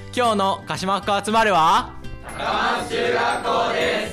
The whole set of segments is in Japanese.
今日の鹿島区集まるは高松中学校です。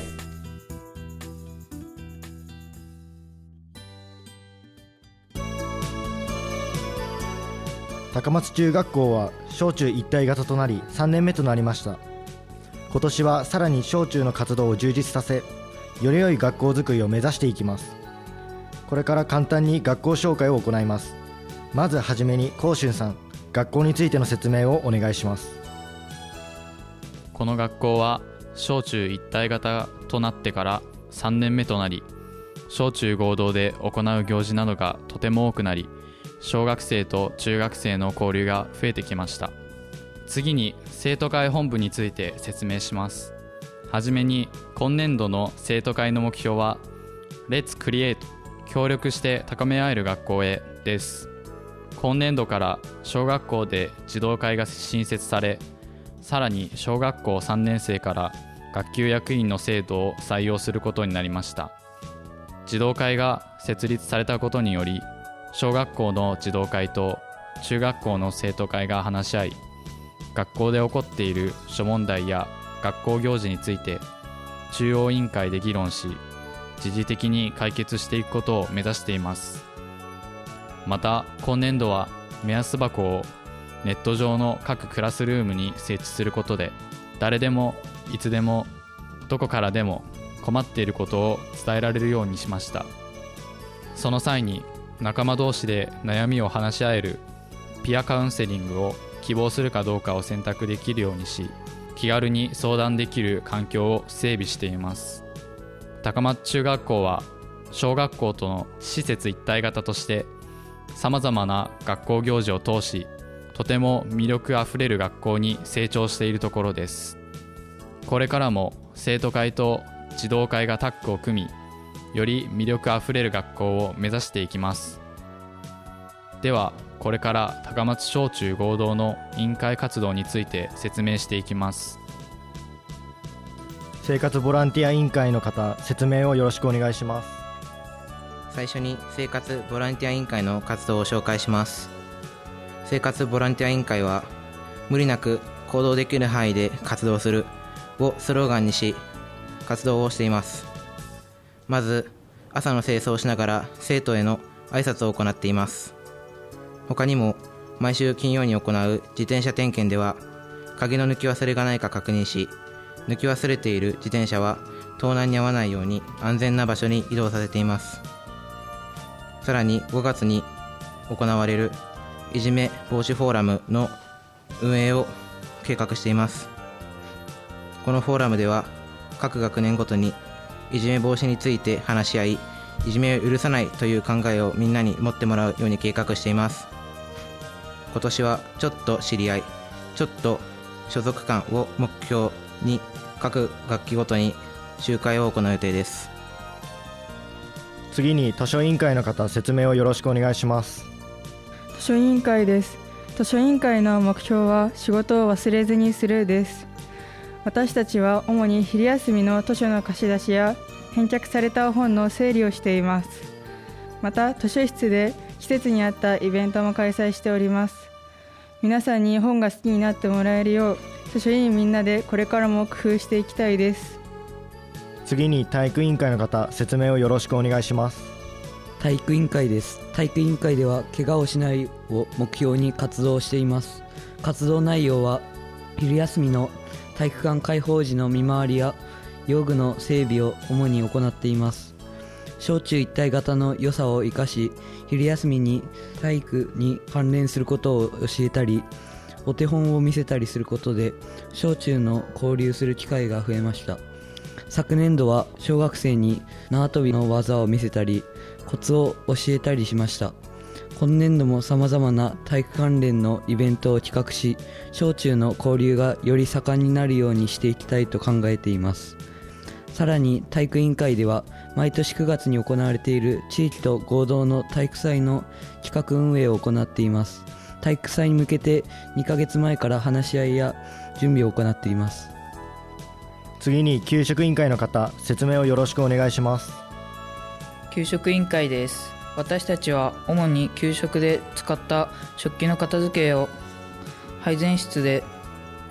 高松中学校は小中一体型となり3年目となりました。今年はさらに小中の活動を充実させ、より良い学校づくりを目指していきます。これから簡単に学校紹介を行います。まずはじめにこうしゅんさん、学校についての説明をお願いします。 この学校は小中一体型となってから3年目となり、小中合同で行う行事などがとても多くなり、小学生と中学生の交流が増えてきました。次に生徒会本部について説明します。はじめに今年度の生徒会の目標は Let's Create 協力して高め合える学校へです。今年度から小学校で児童会が新設され、さらに小学校3年生から学級役員の制度を採用することになりました。児童会が設立されたことにより、小学校の児童会と中学校の生徒会が話し合い、学校で起こっている諸問題や学校行事について中央委員会で議論し、時事的に解決していくことを目指しています。また今年度は目安箱をネット上の各クラスルームに設置することで、誰でもいつでもどこからでも困っていることを伝えられるようにしました。その際に仲間同士で悩みを話し合えるピアカウンセリングを希望するかどうかを選択できるようにし、気軽に相談できる環境を整備しています。高松中学校は小学校との施設一体型としてさまざまな学校行事を通し、とても魅力あふれる学校に成長しているところです。これからも生徒会と児童会がタッグを組み、より魅力あふれる学校を目指していきます。ではこれから高松小中合同の委員会活動について説明していきます。 生活ボランティア委員会の方、説明をよろしくお願いします。 最初に生活ボランティア委員会の活動を紹介します。生活ボランティア委員会は、無理なく行動できる範囲で活動するをスローガンにし活動をしています。まず朝の清掃をしながら生徒への挨拶を行っています。他にも毎週金曜に行う自転車点検では、鍵の抜き忘れがないか確認し、抜き忘れている自転車は盗難に遭わないように安全な場所に移動させています。さらに5月に行われるいじめ防止フォーラムの運営を計画しています。このフォーラムでは各学年ごとにいじめ防止について話し合い、いじめを許さないという考えをみんなに持ってもらうように計画しています。今年はちょっと知り合い、ちょっと所属感を目標に各学期ごとに集会を行う予定です。 次に図書委員会の方、説明をよろしくお願いします。 図書委員会です。図書委員会の目標は仕事を忘れずにするです。私たちは主に昼休みの図書の貸し出しや返却された本の整理をしています。また図書室で季節に合ったイベントも開催しております。皆さんに本が好きになってもらえるよう、図書委員みんなでこれからも工夫していきたいです。 次に体育委員会の方、説明をよろしくお願いします。 体育委員会です。体育委員会では怪我をしないを目標に活動しています。活動内容は昼休みの体育館開放時の見回りや用具の整備を主に行っています。小中一体型の良さを生かし、昼休みに体育に関連することを教えたり、お手本を見せたりすることで小中の交流する機会が増えました。昨年度は小学生に縄跳びの技を見せたり、コツを教えたりしました。今年度も様々な体育関連のイベントを企画し、小中の交流がより盛んになるようにしていきたいと考えています。さらに体育委員会では、毎年9月に行われている地域と合同の体育祭の企画運営を行っています。体育祭に向けて2ヶ月前から話し合いや準備を行っています。 次に給食委員会の方、説明をよろしくお願いします。 給食委員会です。私たちは主に給食で使った食器の片付けを配膳室で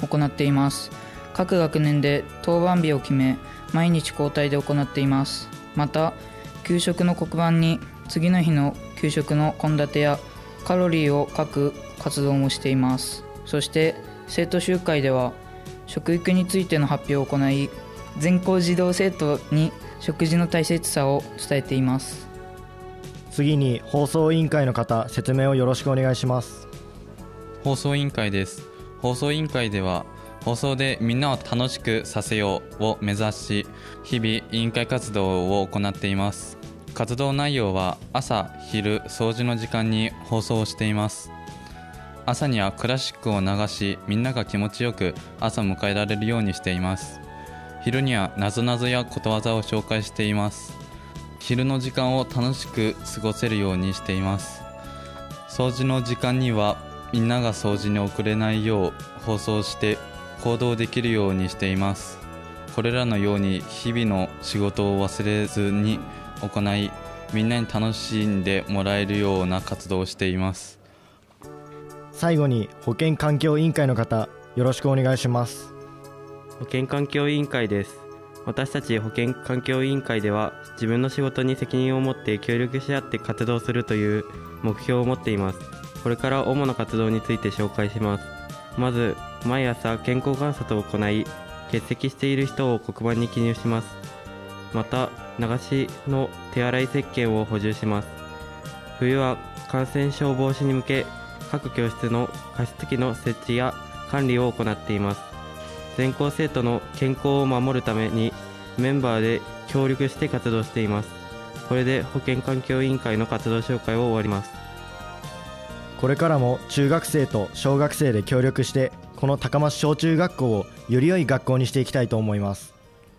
行っています。各学年で当番日を決め、毎日交代で行っています。また給食の黒板に次の日の給食の献立やカロリーを書く活動もしています。そして生徒集会では食育についての発表を行い、全校児童生徒に食事の大切さを伝えています。 次に放送委員会の方、説明をよろしくお願いします。 放送委員会です。放送委員会では放送でみんなを楽しくさせようを目指し、日々委員会活動を行っています。活動内容は朝昼掃除の時間に放送をしています。朝にはクラシックを流し、みんなが気持ちよく朝を迎えられるようにしています。昼にはなぞなぞやことわざを紹介しています。昼の時間を楽しく過ごせるようにしています。掃除の時間にはみんなが掃除に遅れないよう放送して行動できるようにしています。これらのように日々の仕事を忘れずに行い、みんなに楽しんでもらえるような活動をしています。 最後に保健環境委員会の方、よろしくお願いします。 保健環境委員会です。私たち保健環境委員会では、自分の仕事に責任を持って協力し合って活動するという目標を持っています。これから主な活動について紹介します。まず、毎朝健康観察を行い、欠席している人を黒板に記入します。また、流しの手洗い石鹸を補充します。冬は感染症防止に向け、各教室の加湿器の設置や管理を行っています。全校生徒の健康を守るためにメンバーで協力して活動しています。これで保健環境委員会の活動紹介を終わります。 これからも中学生と小学生で協力して、この高松小中学校をより良い学校にしていきたいと思います。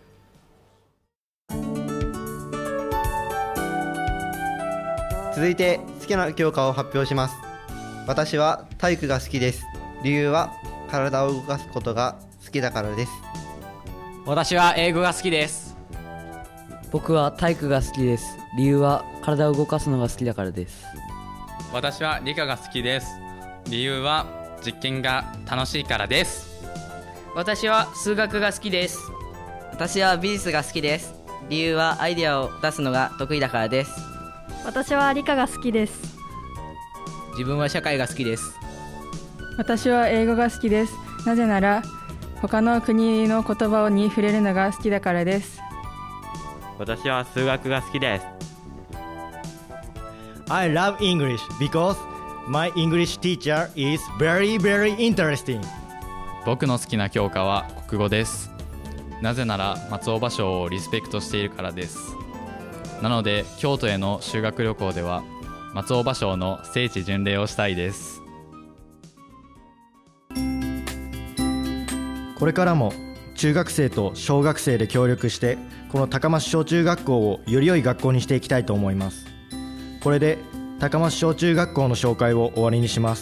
続いて好きな教科を発表します。私は体育が好きです。理由は体を動かすことが好きだからです。 私は英語が好きです。 僕は体育が好きです。理由は体を動かすのが好きだからです。 私は理科が好きです。理由は実験が楽しいからです。 私は数学が好きです。 私は美術が好きです。理由はアイデアを出すのが得意だからです。 私は理科が好きです。 自分は社会が好きです。 私は英語が好きです。なぜなら他の国の言葉に触れるのが好きだからです。 私は数学が好きです。 I love English because my English teacher is very very interesting. 僕の好きな教科は国語です。なぜなら松尾芭蕉をリスペクトしているからです。なので京都への修学旅行では松尾芭蕉の聖地巡礼をしたいです。 これからも中学生と小学生で協力して、この高松小中学校をより良い学校にしていきたいと思います。これで高松小中学校の紹介を終わりにします。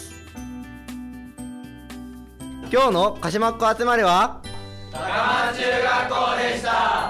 今日の鹿島っ子集まりは高松中学校でした。